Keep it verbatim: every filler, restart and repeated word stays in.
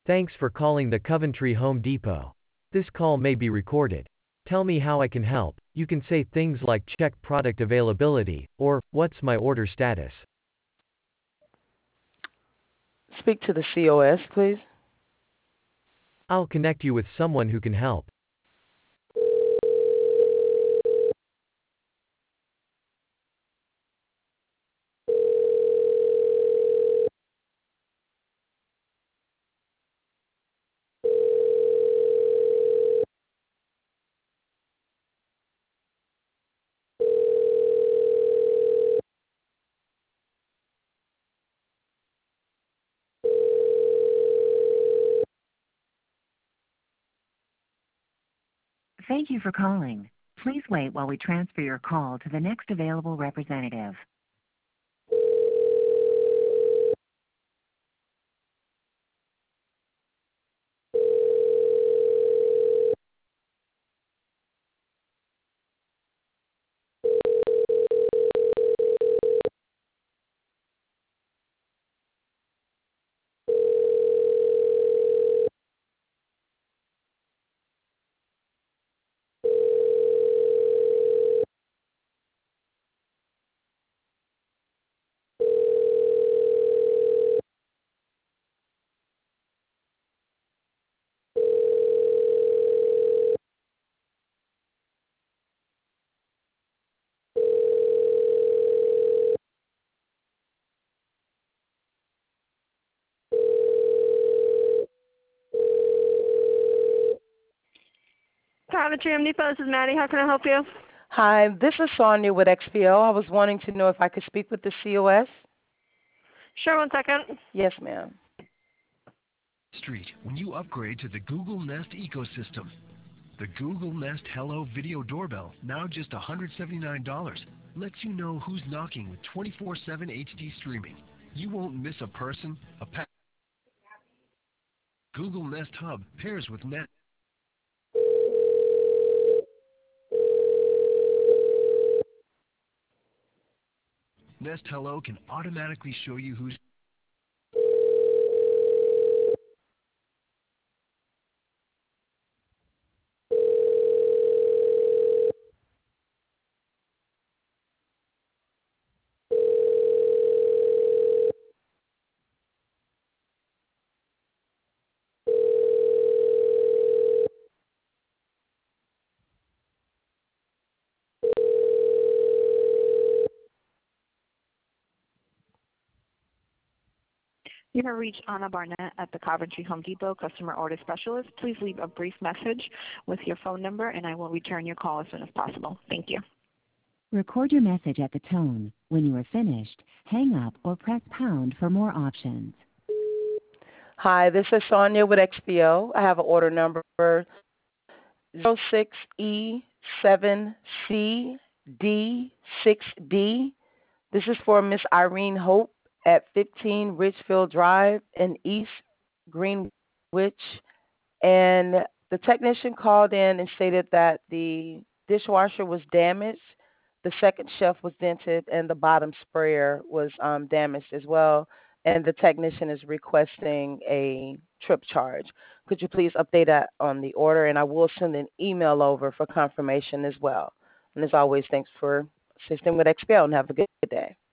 Thanks for calling the Coventry Home Depot. This call may be recorded. Tell me how I can help. You can say things like check product availability, or what's my order status. Speak to the C O S, please. I'll connect you with someone who can help. Thank you for calling. Please wait while we transfer your call to the next available representative. Coventry Home Depot, this is Maddie. How can I help you? Hi, this is Sonia with X P O. I was wanting to know if I could speak with the C O S. Sure, one second. Yes, ma'am. Street when you upgrade to the Google Nest ecosystem. The Google Nest Hello Video Doorbell, now just one hundred seventy-nine dollars, lets you know who's knocking with twenty-four seven H D streaming. You won't miss a person, a pet. Google Nest Hub pairs with Nest. Nest Hello can automatically show you who's You have reached Anna Barnett at the Coventry Home Depot Customer Order Specialist. Please leave a brief message with your phone number, and I will return your call as soon as possible. Thank you. Record your message at the tone. When you are finished, hang up or press pound for more options. Hi, this is Sonia with X P O. I have an order number zero six E seven C D six D. This is for Miss Irene Hope at fifteen Ridgefield Drive in East Greenwich. And the technician called in and stated that the dishwasher was damaged, the second shelf was dented, and the bottom sprayer was um, damaged as well. And the technician is requesting a trip charge. Could you please update that on the order? And I will send an email over for confirmation as well. And as always, thanks for assisting with X P O and have a good day.